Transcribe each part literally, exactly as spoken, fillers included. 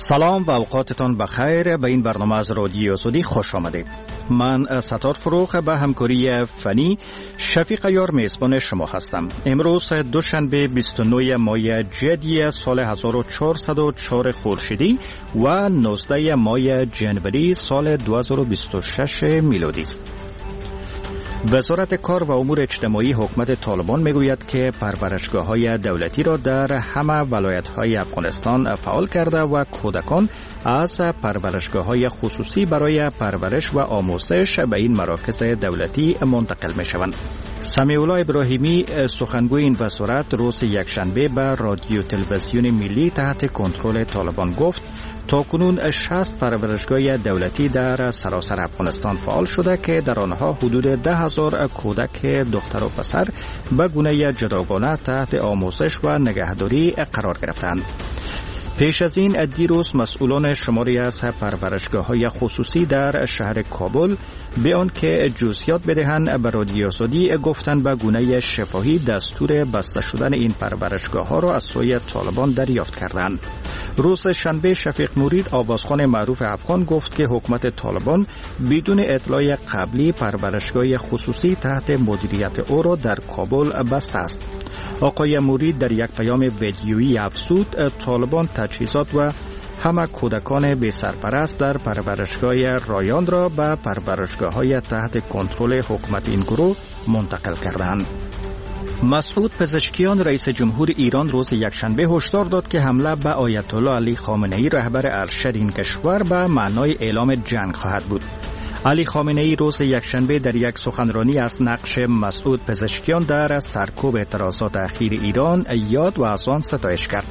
سلام و اوقاتتان بخیر. به این برنامه از رادیو سعودی خوش آمدید. من ستار فروغ به همکاری فنی شفیق یار میزبان شما هستم. امروز دوشنبه بیست و نه ماه جدی سال هزار و چهارصد و چهار خورشیدی و نوزده ماه جنوری سال دو هزار و بیست و شش میلادی است. وزارت کار و امور اجتماعی حکومت طالبان میگوید که پرورشگاه‌های دولتی را در همه ولایت‌های افغانستان فعال کرده و کودکان از پرورشگاه‌های خصوصی برای پرورش و آموزش به این مراکز دولتی منتقل می‌شوند. سمیع الله ابراهیمی سخنگوی این وزارت روز یکشنبه به رادیو تلویزیون ملی تحت کنترل طالبان گفت تاکنون شصت پرورشگاه دولتی در سراسر افغانستان فعال شده که در آنها حدود ده هزار کودک دختر و پسر به گونه جداگانه تحت آموزش و نگهداری قرار گرفتند. پیش از این دیروز مسئولان شماری از پرورشگاه‌های خصوصی در شهر کابل به آن که جزئیات بدهند به رادیو سعودی گفتند به گونه شفاهی دستور بسته شدن این پرورشگاه‌ها را از سوی طالبان دریافت کردند. روز شنبه شفیق مرید آوازخوان معروف افغان گفت که حکومت طالبان بدون اطلاع قبلی پرورشگاه خصوصی تحت مدیریت او را در کابل بسته است. آقای مرید در یک پیام ویدیویی افزود طالبان تجهیزات و همه کودکان بی سرپرست در پرورشگاه رایان را به پرورشگاه‌های تحت کنترل حکومت این گروه منتقل کردند. مسعود پزشکیان رئیس جمهور ایران روز یکشنبه هشدار داد که حمله به آیت الله علی خامنه‌ای رهبر ارشد این کشور به معنای اعلام جنگ خواهد بود. علی خامنه‌ای روز یکشنبه در یک سخنرانی از نقش مسعود پزشکیان در سرکوب اعتراضات اخیر ایران یاد و از آن ستایش کرد.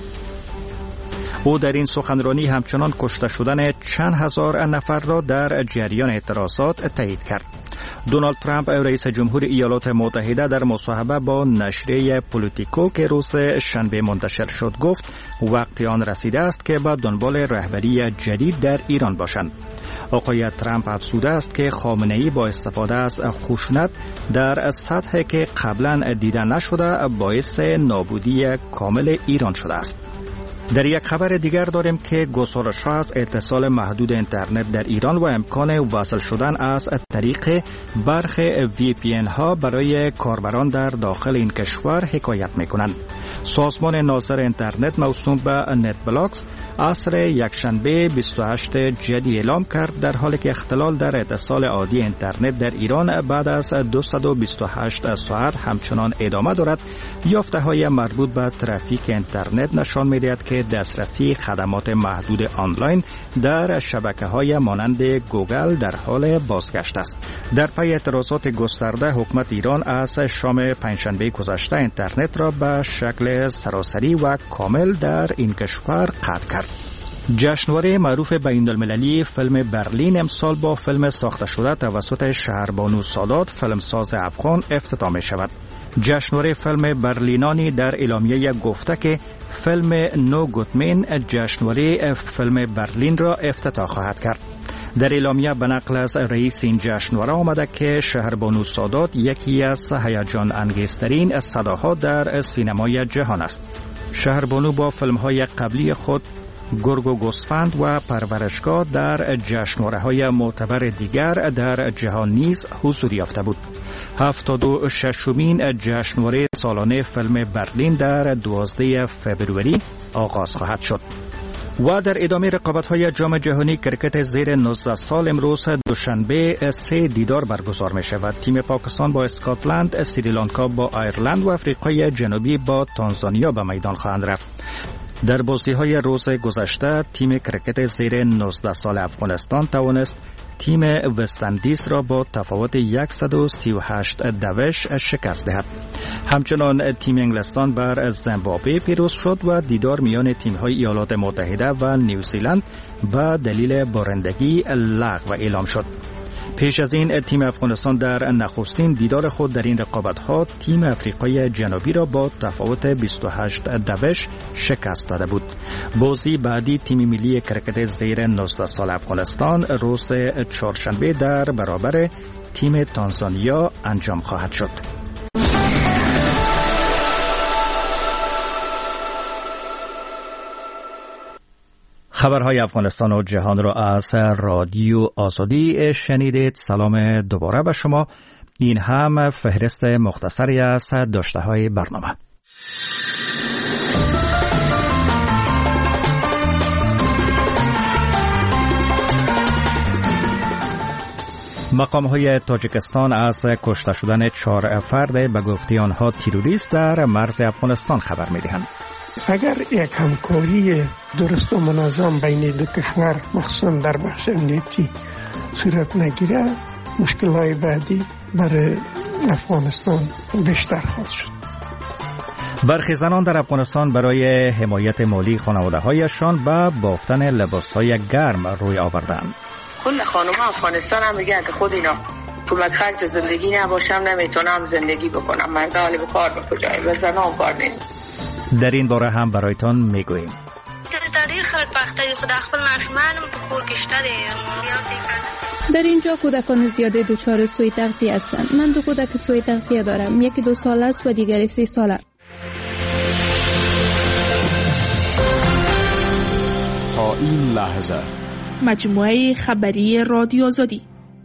او در این سخنرانی همچنان کشته شدن چند هزار نفر را در جریان اعتراضات تایید کرد. دونالد ترامپ رئیس جمهور ایالات متحده در مصاحبه با نشریه پولیتیکو که روز شنبه منتشر شد گفت وقت آن رسیده است که به دنبال رهبری جدید در ایران باشند. آقای ترامپ افزوده است که خامنه‌ای با استفاده از خشونت در سطحی که قبلا دیده نشده باعث نابودی کامل ایران شده است. در یک خبر دیگر داریم که گزارش‌ها از اتصال محدود اینترنت در ایران و امکان وصل شدن از طریق برخی وی پی ان ها برای کاربران در داخل این کشور حکایت می‌کنند. سازمان ناظر اینترنت موسوم به نت بلاکس عصر یکشنبه بیست و هشت جدی اعلام کرد در حالی که اختلال در اتصال عادی اینترنت در ایران بعد از دویست و بیست و هشت ساعت همچنان ادامه دارد. یافته‌های مربوط به ترافیک اینترنت نشان می‌دهد که دسترسی خدمات محدود آنلاین در شبکه‌های مانند گوگل در حال بازگشت است. در پی اعتراضات گسترده حکومت ایران از شام پنجشنبه گذشته اینترنت را به شکل سراسری و کامل در این کشور قطع کرد. جشنواره معروف بین‌المللی فیلم برلین امسال با فیلم ساخته شده توسط شهربانو سادات فیلمساز افغان افتتاح می شود. جشنواره فیلم برلینانی در اعلامیه گفته که فیلم نو گوتمن جشنواره فیلم برلین را افتتاح خواهد کرد. در اعلامیه به نقل از رئیس این جشنواره آمده که شهربانو سادات یکی از هیجان انگیزترین صداها در سینمای جهان است. شهربانو با فیلم‌های قبلی خود گرگ و گوسفند و پرورشگاه در جشنواره‌های معتبر دیگر در جهان نیز حضور یافته بود. هفتاد و ششمین جشنواره سالانه فیلم برلین در دوازده فوریه آغاز خواهد شد. و در ادامه رقابت‌های جام جهانی کرکت زیر نوزده سال امروز دوشنبه سه دیدار برگزار می شود. تیم پاکستان با اسکاتلند، سریلانکا با ایرلند و آفریقای جنوبی با تانزانیا به میدان خواهند رفت. در بازی‌های روز گذشته تیم کرکت زیر نوزده سال افغانستان توانست تیم وستندیز را با تفاوت صد و سی و هشت دوش شکست دهد. همچنان تیم انگلستان بر زیمبابوه پیروز شد و دیدار میان تیم‌های ایالات متحده و نیوزیلند به دلیل بارندگی لغو اعلام شد. پیش از این تیم افغانستان در نخستین دیدار خود در این رقابت‌ها تیم افریقای جنوبی را با تفاوت بیست و هشت دوش شکست داده بود. بازی بعدی تیم ملی کرکت زیر نوزده سال افغانستان روز چهارشنبه در برابر تیم تانزانیا انجام خواهد شد. خبرهای افغانستان و جهان را از رادیو آزادی شنیدید. سلام دوباره به شما. این هم فهرست مختصری از داشته‌های برنامه. مقام‌های تاجیکستان از کشته شدن چهار فرد به گفته آنها تروریست در مرز افغانستان خبر می‌دهند. اگر یک همکاری درست و منظم بین دو کشور مخصوصا در بخش امنیتی صورت نگیره، مشکل‌های بعدی برای افغانستان بیشتر خواهد شد. برخی زنان در افغانستان برای حمایت مالی خانواده‌هایشان به بافتن لباس‌های گرم روی آوردند. کل خانم‌ها افغانستان هم میگن که خود اینا کمک خرج زندگی نباشم نمیتونم زندگی بکنم، مردا حالی به کار به کجایی و زنان کار نیست. در این باره هم برایتان میگوییم. در این خلبخته خود خپل ماشومان په کور کې شته دي. در اینجا کودکان زیاده دچار سوء تغذیه هستند. من دو کودک سوء تغذیه دارم، یکی دو ساله است و دیگری سه ساله. تا این لحظه مجموعه خبری رادیو آزادی.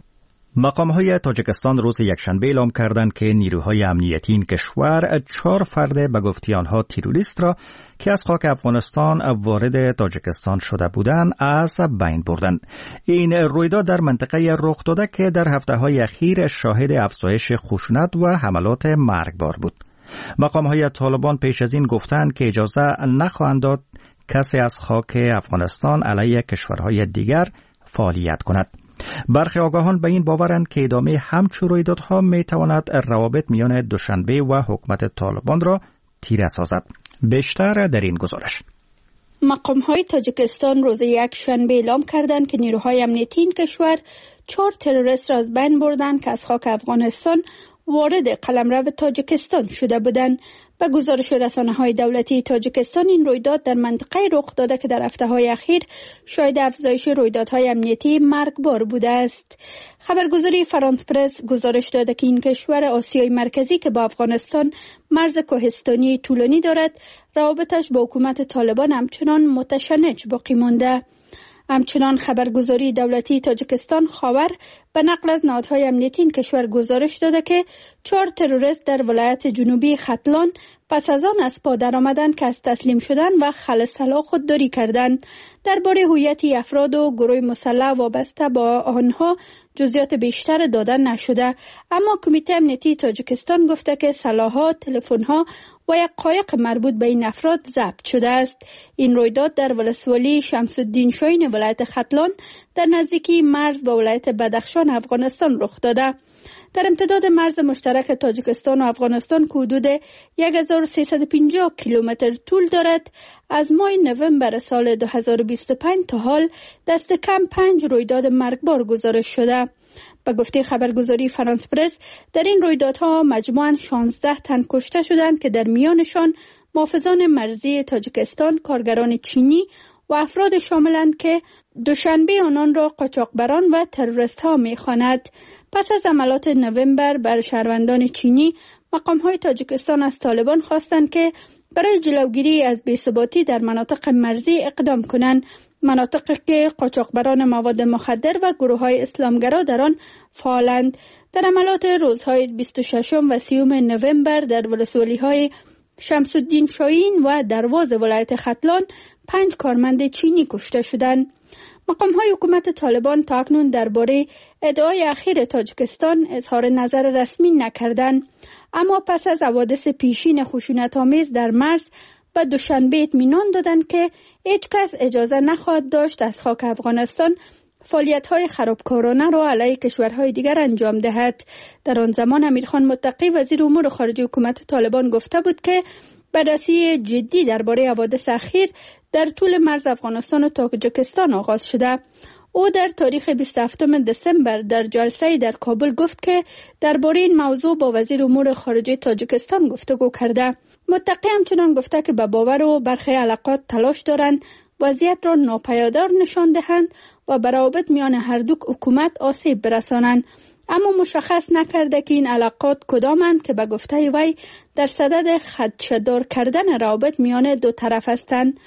مقام‌های تاجیکستان روز یکشنبه اعلام کردند که نیروهای امنیتی این کشور چهار فرد به گفته آنها تروریست را که از خاک افغانستان وارد تاجیکستان شده بودند از بین بردند. این رویداد در منطقه رخ داده که در هفته‌های اخیر شاهد افزایش خشونت و حملات مرگبار بود. مقام‌های طالبان پیش از این گفتند که اجازه نخواهند داد کسی از خاک افغانستان علیه کشورهای دیگر فعالیت کند. برخی آگاهان به این باورند که ادامه همچون رویدادها میتواند روابط میان دوشنبه و حکومت طالبان را تیره سازد. بیشتر در این گزارش. مقام‌های تاجیکستان روز یک شنبه اعلام کردند که نیروهای امنیتی این کشور چهار تروریست را از بین بردند که از خاک افغانستان وارد قلمرو تاجیکستان شده بودند. به گزارش رسانه‌های دولتی تاجیکستان این رویداد در منطقه رخ داده که در هفته‌های اخیر شاهد افزایش رویدادهای امنیتی مرگبار بوده است. خبرگزاری فرانس پرس گزارش داده که این کشور آسیای مرکزی که با افغانستان مرز کوهستانی طولانی دارد، روابطش با حکومت طالبان همچنان متشنج باقی مانده. همچنان خبرگزاری دولتی تاجیکستان خاور به نقل از نهادهای امنیتی این کشور گزارش داده که چهار تروریست در ولایت جنوبی ختلان پس از آن از پا درآمدند که از تسلیم شدن و خلع خودداری کردند. درباره هویت افراد و گروه مسلح وابسته با آنها جزئیات بیشتر داده نشده، اما کمیته امنیتی تاجیکستان گفته که سلاح‌ها، تلفن‌ها و یک قایق مربوط به این افراد ضبط شده است. این رویداد در ولسوالی شمس الدین شاهین ولایت ختلان در نزدیکی مرز با ولایت بدخشان افغانستان رخ داده. در امتداد مرز مشترک تاجیکستان و افغانستان که حدود هزار و سیصد و پنجاه کیلومتر طول دارد، از ماه نوامبر سال دو هزار و بیست و پنج تا حال دست کم پنج رویداد مرگبار گزارش شده. به گفته خبرگزاری فرانس پرس در این رویدادها مجموعاً شانزده تن کشته شدند که در میانشان محافظان مرزی تاجیکستان، کارگران چینی و افراد شاملند که دوشنبه آنان را قاچاقبران و تروریست ها می خواند. پس از حملات نوامبر بر شهروندان چینی، مقام‌های تاجیکستان از طالبان خواستند که برای جلوگیری از بی‌ثباتی در مناطق مرزی اقدام کنند، مناطقی که قاچاقبران مواد مخدر و گروه‌های اسلامگرا در آن فعالند. در حملات روزهای بیست و ششم و سیوم نوامبر در ولسوالی‌های شمس الدین شاهین و درواز ولایت ختلان پنج کارمند چینی کشته شدند. مقام‌های حکومت طالبان تا اکنون درباره ادعای اخیر تاجیکستان اظهار نظر رسمی نکردند، اما پس از حوادث پیشین خشونت‌آمیز در مرز به دوشنبه اطمینان دادند که هیچ کس اجازه نخواهد داشت از خاک افغانستان فعالیت‌های خرابکارانه را علیه کشورهای دیگر انجام دهد. در آن زمان امیرخان متقی وزیر امور خارجه حکومت طالبان گفته بود که بررسی جدی درباره حوادث اخیر در طول مرز افغانستان و تاجیکستان آغاز شده. او در تاریخ بیست و هفتم دسامبر در جلسه در کابل گفت که درباره این موضوع با وزیر امور خارجه تاجیکستان گفتگو کرده. متقی همچنان گفته که به باور و برخی علاقات تلاش دارند وضعیت را ناپایدار نشان دهند و به روابط میان هر دو حکومت آسیب برسانند، اما مشخص نکرده که این علاقات کدامند که به گفته وی در صدد خدشه‌دار کردن روابط میان دو طرف هستند.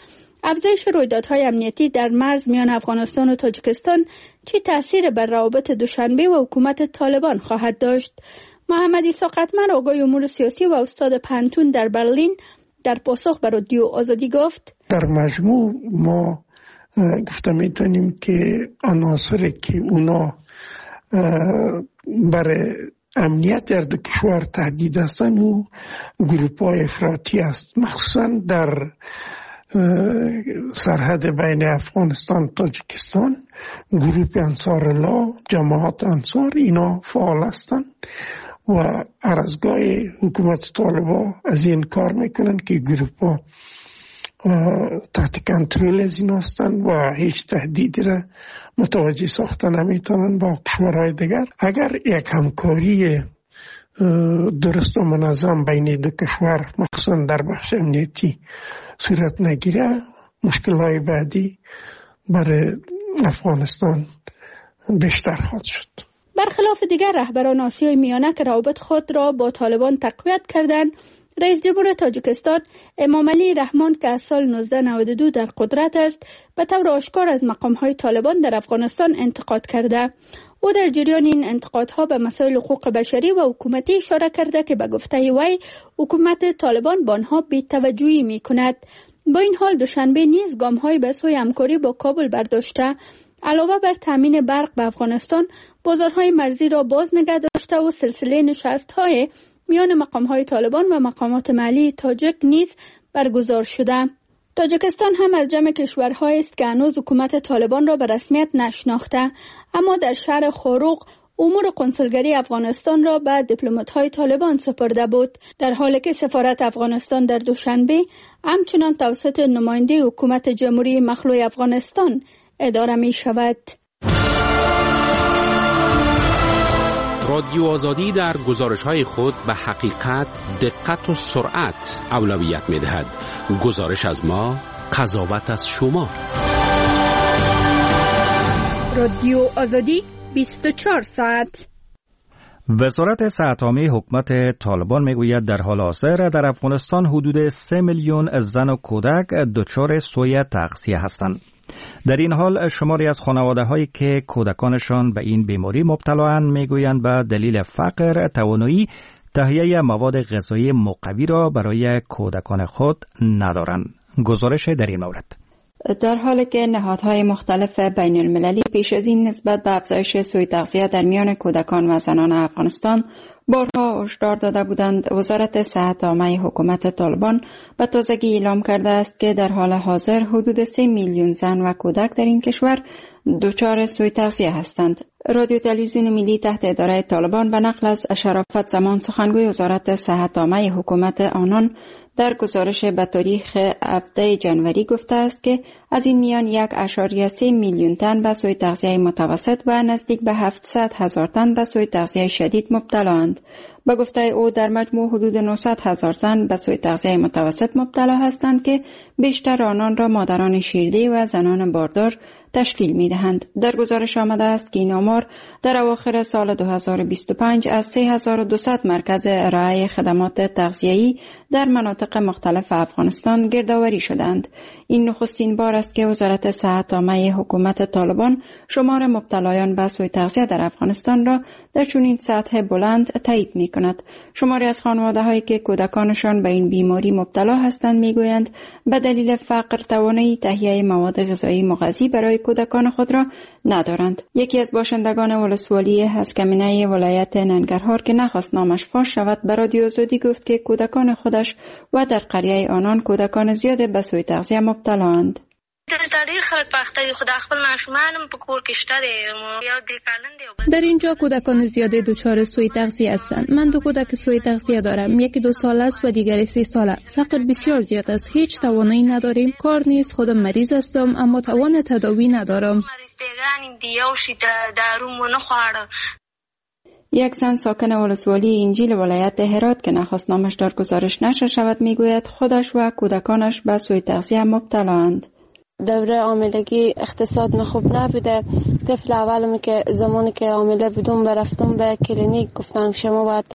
افزایش رویدادهای امنیتی در مرز میان افغانستان و تاجیکستان چه تأثیر بر روابط دوشنبه و حکومت طالبان خواهد داشت؟ محمد عیسی قطمر، آگاه امور سیاسی و استاد پانتون در برلین، در پاسخ به رادیو آزادی گفت: در مجموع ما گفته میتونیم که عناصری که اونا برای امنیت در دو کشور تهدید هستند و گروه های افراطی است، مخصوصا در سرحد بین افغانستان و تاجیکستان. گروه انصار الله، جماعت انصار، اینا فعال هستند و هر از گاهی حکومت طالبان از این کار میکنن که گروه ها تحت کنترل از این هستند و هیچ تهدیدی را متوجه ساخته نمیتونن با کشورهای دیگر. اگر یک همکاری درست و منظم بین دو کشور مخصوصا در بخش امنیتی صورت نگیره، مشکل‌های بعدی برای افغانستان بیشتر خواهد شد. برخلاف دیگر رهبران آسیای میانه که روابط خود را با طالبان تقویت کردند، رئیس جمهور تاجیکستان امامعلی رحمان که از سال نوزده نود و دو در قدرت است، به طور آشکار از مقام‌های طالبان در افغانستان انتقاد کرده. او در جریان این انتقادها به مسائل حقوق بشری و حکومتی اشاره کرده که به گفته وی حکومت طالبان با آنها بی‌توجهی می‌کند. با این حال دوشنبه نیز گام‌های به سوی همکاری با کابل برداشته، علاوه بر تامین برق به افغانستان، بازارهای مرزی را باز نگه داشته و سلسله نشست‌های میان مقام‌های طالبان و مقامات محلی تاجیک نیز برگزار شده. تاجیکستان هم از جمع کشورهایی است که هنوز حکومت طالبان را به رسمیت نشناخته، اما در شهر خوروق امور کنسولگری افغانستان را به دیپلمات‌های طالبان سپرده بود، در حالی که سفارت افغانستان در دوشنبه همچنان توسط نماینده حکومت جمهوری مخلوع افغانستان اداره می شود. رادیو آزادی در گزارش‌های خود به حقیقت، دقت و سرعت اولویت می‌دهد. گزارش از ما، قضاوت از شما. رادیو آزادی بیست و چهار ساعت. وزارت صحت عامه حکومت طالبان میگوید در حال حاضر در افغانستان حدود سه میلیون زن و کودک دچار سوی تغذیه هستند. در این حال شماری از خانواده هایی که کودکانشان به این بیماری مبتلااند میگویند به دلیل فقر توانایی تهیه مواد غذایی مقوی را برای کودکان خود ندارند. گزارش در این مورد. در حالی که نهادهای مختلف بین المللی پیش از این نسبت به افزایش سوء تغذیه در میان کودکان و زنان افغانستان بارها هشدار داده بودند، وزارت صحت عامه حکومت طالبان به تازگی اعلام کرده است که در حال حاضر حدود سه میلیون زن و کودک در این کشور دچار سوء تغذیه هستند. رادیو تلویزیون ملی تحت اداره طالبان به نقل از شرافت زمان سخنگوی وزارت صحت عامه حکومت آنان در گزارش به تاریخ هفدهم جنوری گفته است که از این میان یک اشاریه سه میلیون تن به سوء تغذیه متوسط و نزدیک به هفتصد هزار تن به سوء تغذیه شدید مبتلااند. به گفته او در مجموع حدود نهصد هزار زن به سوء تغذیه متوسط مبتلا هستند که بیشتر آنان را مادران شیرده و زنان باردار تشکیل می دهند. در گزارش آمده است که این آمار در اواخر سال دو هزار و بیست و پنج از سه هزار و دویست مرکز ارائه خدمات تغذیه‌ای در مناطق مختلف افغانستان گردآوری شدند. این نخستین بار است که وزارت صحت عامه حکومت طالبان شمار مبتلایان به سوء تغذیه در افغانستان را در چنین سطح بلند تایید می کند. شماری از خانواده‌هایی که کودکانشان به این بیماری مبتلا هستند میگویند به دلیل فقر توانایی تهیه مواد غذایی مغذی برای کودکان خود را ندارند. یکی از باشندگان ولسوالی هسکمینه ولایت ننگرهار که نخواست نامش فاش شود به رادیو آزادی گفت که کودکان خودش و در قریه آنان کودکان زیاد به سوء تغذیه مبتلااند. در اینجا کودکان زیاده دچار سوء تغذیه هستند. من دو کودک سوء تغذیه دارم، یکی دو سال است و دیگری سه ساله. فقر بسیار زیاد است، هیچ توانایی نداریم. کار نیست، خودم مریض هستم اما توان تداوی ندارم. یک زن ساکن ولسوالی انجیل ولایت هرات که نخواست نامش در گزارش نشر شود میگوید خودش و کودکانش به سوء تغذیه مبتلااند. دوره حاملگی اقتصاد خوب نبوده. طفل اولم که زمانی که حامله بودم برفتم به کلینیک، گفتم شما باید